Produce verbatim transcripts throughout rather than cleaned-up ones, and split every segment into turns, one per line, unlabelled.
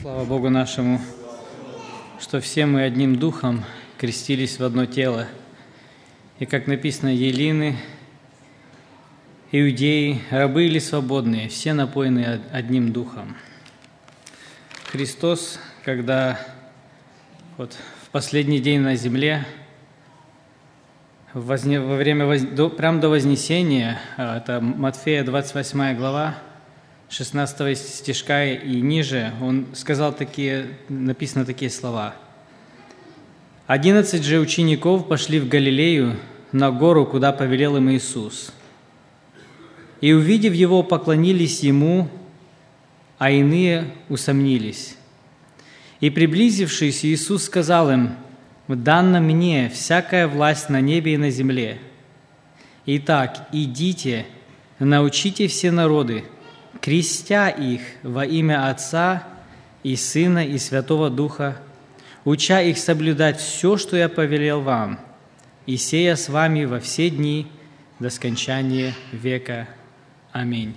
Слава Богу нашему, что все мы одним духом крестились в одно тело. И как написано, елины, иудеи, рабы или свободные, все напоены одним духом. Христос, когда вот в последний день на земле, во время, прямо до Вознесения, это Матфея двадцать восьмая глава, шестнадцатого стишка и ниже, он сказал такие, написано такие слова. «Одиннадцать же учеников пошли в Галилею на гору, куда повелел им Иисус. И, увидев Его, поклонились Ему, а иные усомнились. И, приблизившись, Иисус сказал им: «Дана мне всякая власть на небе и на земле. Итак, идите, научите все народы, крестя их во имя Отца и Сына и Святого Духа, уча их соблюдать все, что я повелел вам, и сея с вами во все дни до скончания века. Аминь».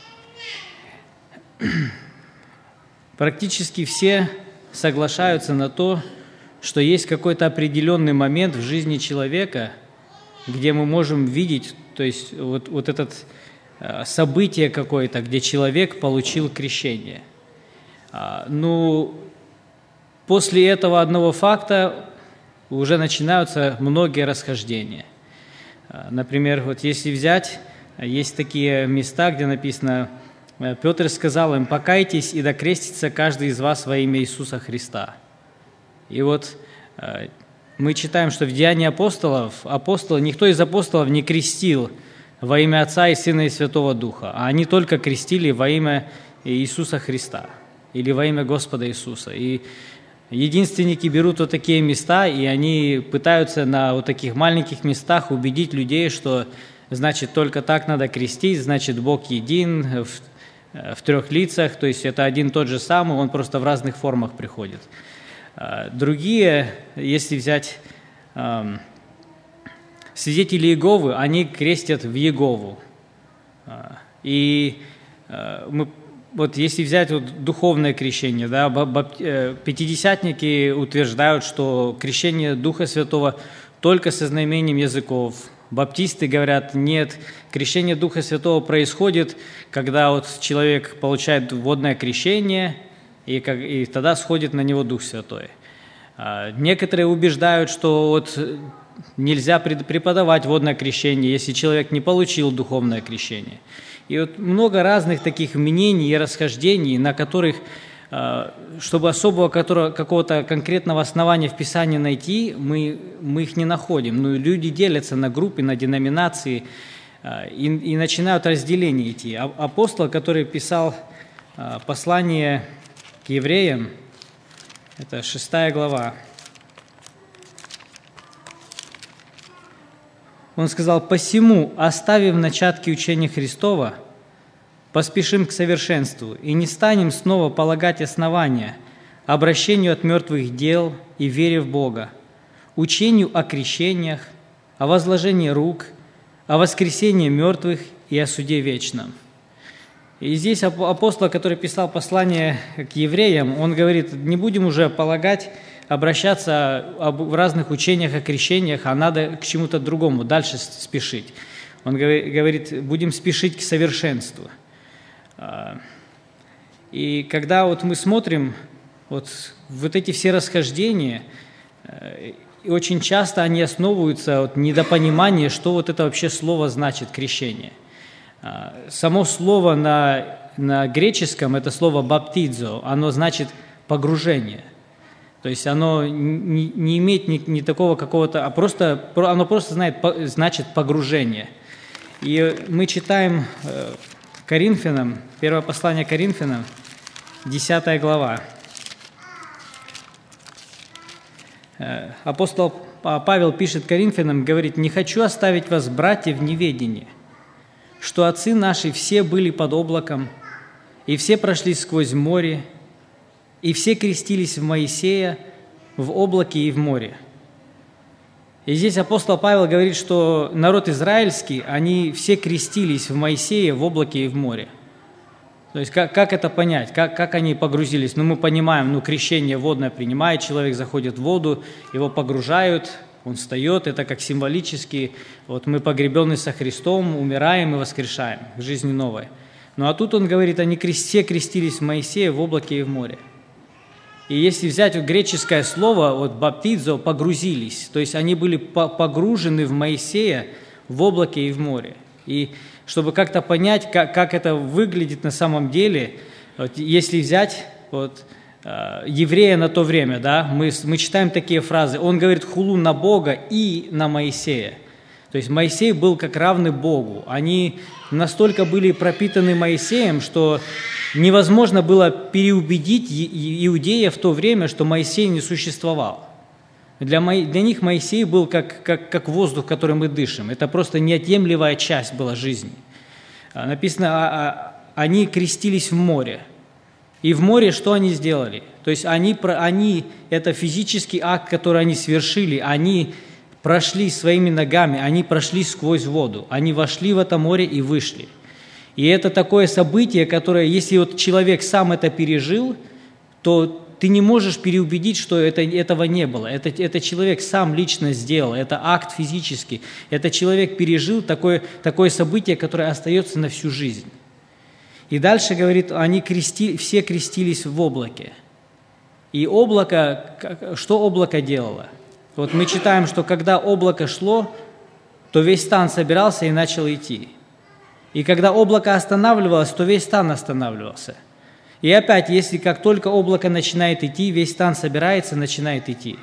Практически все соглашаются на то, что есть какой-то определенный момент в жизни человека, где мы можем видеть, то есть вот, вот этот событие какое-то, где человек получил крещение. Ну, после этого одного факта уже начинаются многие расхождения. Например, вот если взять, есть такие места, где написано: Петр сказал им: «Покайтесь, и да крестится каждый из вас во имя Иисуса Христа». И вот мы читаем, что в Деянии апостолов, апостолы, никто из апостолов не крестил во имя Отца и Сына и Святого Духа, а они только крестили во имя Иисуса Христа или во имя Господа Иисуса. И единственники берут вот такие места, и они пытаются на вот таких маленьких местах убедить людей, что значит только так надо крестить, значит Бог един в, в трех лицах, то есть это один тот же самый, он просто в разных формах приходит. Другие, если взять свидетели Иеговы, они крестят в Иегову. И мы, вот если взять вот духовное крещение, да, пятидесятники утверждают, что крещение Духа Святого только со знамением языков. Баптисты говорят: нет, крещение Духа Святого происходит, когда вот человек получает водное крещение, и, как, и тогда сходит на него Дух Святой. Некоторые убеждают, что вот нельзя преподавать водное крещение, если человек не получил духовное крещение. И вот много разных таких мнений и расхождений, на которых, чтобы особого какого-то конкретного основания в Писании найти, мы, мы их не находим. Ну, люди делятся на группы, на деноминации и, и начинают разделения идти. Апостол, который писал послание к евреям, это шестая глава, он сказал: «Посему, оставив начатки учения Христова, поспешим к совершенству и не станем снова полагать основания обращению от мертвых дел и вере в Бога, учению о крещениях, о возложении рук, о воскресении мертвых и о суде вечном». И здесь апостол, который писал послание к евреям, он говорит: не будем уже полагать, обращаться в разных учениях о крещениях, а надо к чему-то другому, дальше спешить. Он говорит: будем спешить к совершенству. И когда вот мы смотрим вот, вот эти все расхождения, и очень часто они основываются от недопонимания, что вот это вообще слово значит «крещение». Само слово на, на греческом, это слово «баптизо», оно значит «погружение». То есть оно не, не имеет ни, ни такого какого-то, а просто, оно просто знает, значит «погружение». И мы читаем Коринфянам, первое послание Коринфянам, десятая глава. Апостол Павел пишет Коринфянам, говорит: «Не хочу оставить вас, братья, в неведении, что отцы наши все были под облаком, и все прошли сквозь море, и все крестились в Моисея в облаке и в море». И здесь апостол Павел говорит, что народ израильский, они все крестились в Моисея в облаке и в море. То есть как, как это понять, как, как они погрузились? Ну, мы понимаем, ну, крещение водное принимает, человек заходит в воду, его погружают, он встает, это как символически, вот мы погребены со Христом, умираем и воскрешаем к жизни новой. Ну, а тут он говорит, они все крестились в Моисея в облаке и в море. И если взять вот греческое слово, вот баптизо, погрузились, то есть они были погружены в Моисея в облаке и в море. И чтобы как-то понять, как, как это выглядит на самом деле, вот, если взять вот, э, еврея на то время, да, мы, мы читаем такие фразы, он говорит хулу на Бога и на Моисея. То есть Моисей был как равный Богу. Они настолько были пропитаны Моисеем, что невозможно было переубедить иудеев в то время, что Моисей не существовал. Для, Мо... для них Моисей был как, как, как воздух, которым мы дышим. Это просто неотъемлемая часть была жизни. Написано, они крестились в море. И в море что они сделали? То есть они, они, это физический акт, который они совершили, они прошли своими ногами, они прошли сквозь воду, они вошли в это море и вышли. И это такое событие, которое, если вот человек сам это пережил, то ты не можешь переубедить, что это, этого не было. Это, это человек сам лично сделал, это акт физический. Это человек пережил такое, такое событие, которое остается на всю жизнь. И дальше говорит, они крести, все крестились в облаке. И облако, что облако делало? Вот мы читаем, что когда облако шло, то весь стан собирался и начал идти. И когда облако останавливалось, то весь стан останавливался. И опять, если как только облако начинает идти, весь стан собирается, начинает идти.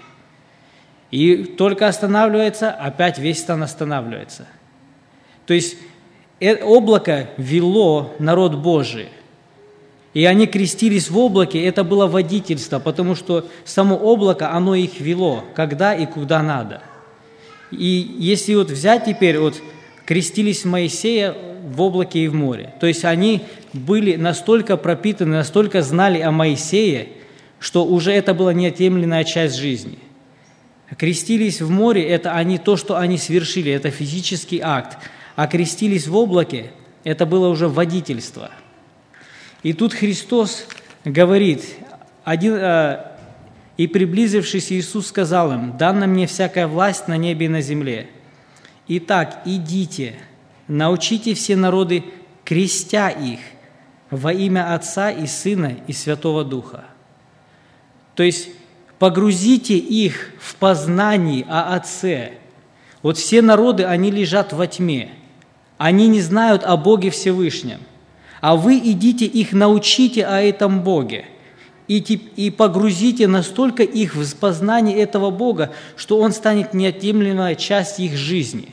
И только останавливается, опять весь стан останавливается. То есть облако вело народ Божий. И они крестились в облаке, это было водительство, потому что само облако, оно их вело, когда и куда надо. И если вот взять теперь, вот крестились Моисея в облаке и в море, то есть они были настолько пропитаны, настолько знали о Моисее, что уже это была неотъемлемая часть жизни. Крестились в море – это они, то, что они совершили, это физический акт, а крестились в облаке – это было уже водительство. И тут Христос говорит, один, э, «И приблизившись, Иисус сказал им, дана мне всякая власть на небе и на земле. Итак, идите, научите все народы, крестя их во имя Отца и Сына и Святого Духа». То есть погрузите их в познание о Отце. Вот все народы, они лежат во тьме, они не знают о Боге Всевышнем. А вы идите их научите о этом Боге и, и погрузите настолько их в познание этого Бога, что Он станет неотъемлемой частью их жизни.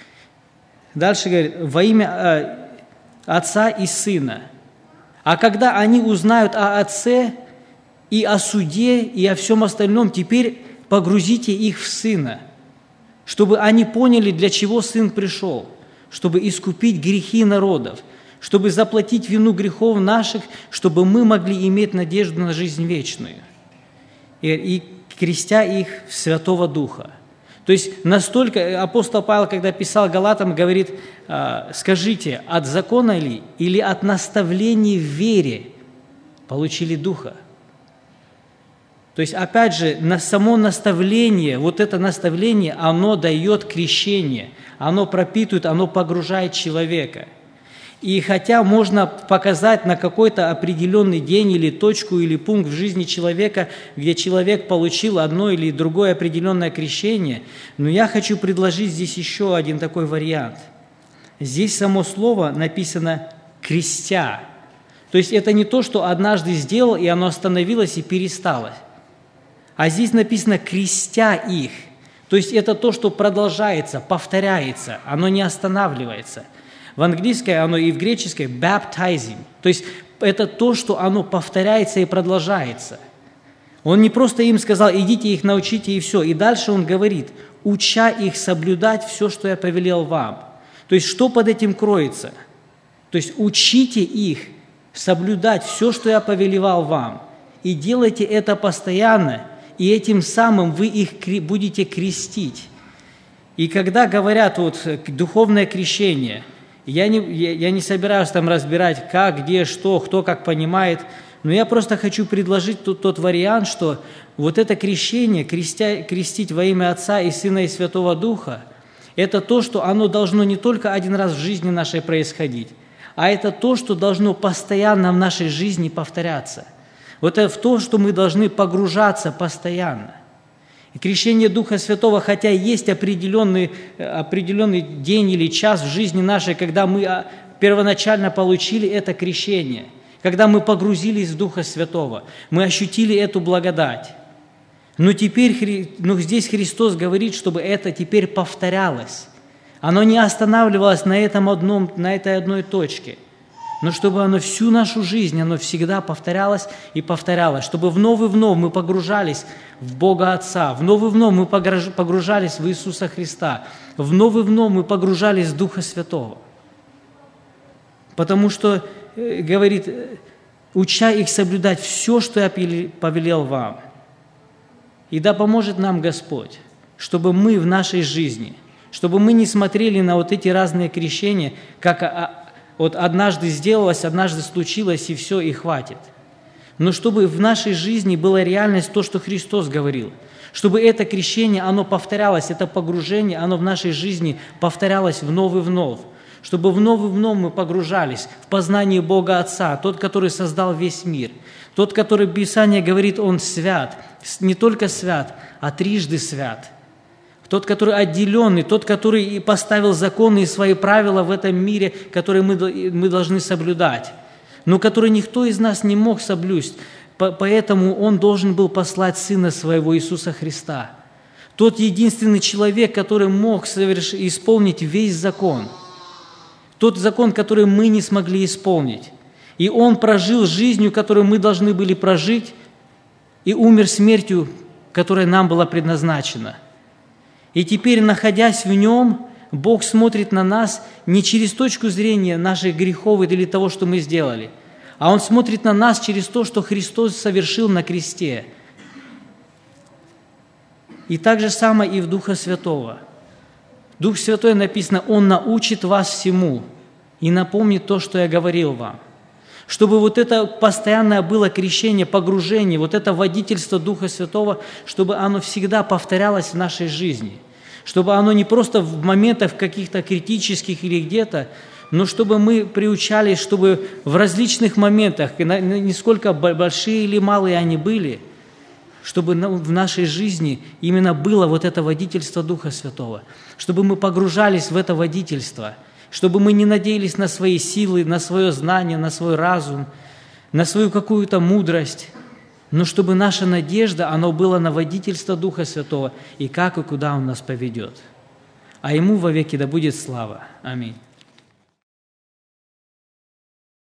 Дальше говорит, во имя э, Отца и Сына. А когда они узнают о Отце и о суде, и о всем остальном, теперь погрузите их в Сына, чтобы они поняли, для чего Сын пришел, чтобы искупить грехи народов, чтобы заплатить вину грехов наших, чтобы мы могли иметь надежду на жизнь вечную, и, и крестя их в Святого Духа. То есть настолько апостол Павел, когда писал Галатам, говорит, скажите, от закона ли или от наставления в вере получили Духа? То есть, опять же, на само наставление, вот это наставление, оно дает крещение, оно пропитывает, оно погружает человека. И хотя можно показать на какой-то определенный день или точку или пункт в жизни человека, где человек получил одно или другое определенное крещение, но я хочу предложить здесь еще один такой вариант. Здесь само слово написано «крестя». То есть это не то, что однажды сделал, и оно остановилось и перестало. А здесь написано «крестя их». То есть это то, что продолжается, повторяется, оно не останавливается. В английском оно и в греческом baptizing. То есть это то, что оно повторяется и продолжается. Он не просто им сказал, идите их научите и все. И дальше он говорит, уча их соблюдать все, что я повелел вам. То есть что под этим кроется? То есть учите их соблюдать все, что я повелевал вам. И делайте это постоянно, и этим самым вы их будете крестить. И когда говорят вот духовное крещение, Я не, я, я не собираюсь там разбирать, как, где, что, кто как понимает, но я просто хочу предложить тот, тот вариант, что вот это крещение, крестя, крестить во имя Отца и Сына и Святого Духа, это то, что оно должно не только один раз в жизни нашей происходить, а это то, что должно постоянно в нашей жизни повторяться. Вот это в то, что мы должны погружаться постоянно. И крещение Духа Святого, хотя есть определенный, определенный день или час в жизни нашей, когда мы первоначально получили это крещение, когда мы погрузились в Духа Святого, мы ощутили эту благодать. Но теперь, но здесь Христос говорит, чтобы это теперь повторялось. Оно не останавливалось на, этом одном, на этой одной точке, но чтобы оно всю нашу жизнь, оно всегда повторялось и повторялось, чтобы вновь и вновь мы погружались в Бога Отца, вновь и вновь мы погружались в Иисуса Христа, вновь и вновь мы погружались в Духа Святого. Потому что, говорит, уча их соблюдать все, что я повелел вам. И да поможет нам Господь, чтобы мы в нашей жизни, чтобы мы не смотрели на вот эти разные крещения, как вот однажды сделалось, однажды случилось, и все, и хватит. Но чтобы в нашей жизни была реальность то, что Христос говорил, чтобы это крещение, оно повторялось, это погружение, оно в нашей жизни повторялось вновь и вновь, чтобы вновь и вновь мы погружались в познание Бога Отца, тот, который создал весь мир, тот, который Писание говорит, Он свят, не только свят, а трижды свят. Тот, который отделенный, тот, который поставил законы и свои правила в этом мире, которые мы, мы должны соблюдать, но который никто из нас не мог соблюсть, поэтому Он должен был послать Сына Своего Иисуса Христа. Тот единственный человек, который мог соверш... исполнить весь закон, тот закон, который мы не смогли исполнить. И Он прожил жизнью, которую мы должны были прожить, и умер смертью, которая нам была предназначена. И теперь, находясь в Нем, Бог смотрит на нас не через точку зрения наших грехов или того, что мы сделали, а Он смотрит на нас через то, что Христос совершил на кресте. И так же самое и в Духа Святого. Дух Святой написано, Он научит вас всему и напомнит то, что я говорил вам. Чтобы вот это постоянное было крещение, погружение, вот это водительство Духа Святого, чтобы оно всегда повторялось в нашей жизни. Чтобы оно не просто в моментах каких-то критических или где-то, но чтобы мы приучались, чтобы в различных моментах, насколько большие или малые они были, чтобы в нашей жизни именно было вот это водительство Духа Святого, чтобы мы погружались в это водительство, чтобы мы не надеялись на свои силы, на свое знание, на свой разум, на свою какую-то мудрость, но чтобы наша надежда, она была на водительство Духа Святого и как и куда Он нас поведет. А Ему вовеки да будет слава. Аминь.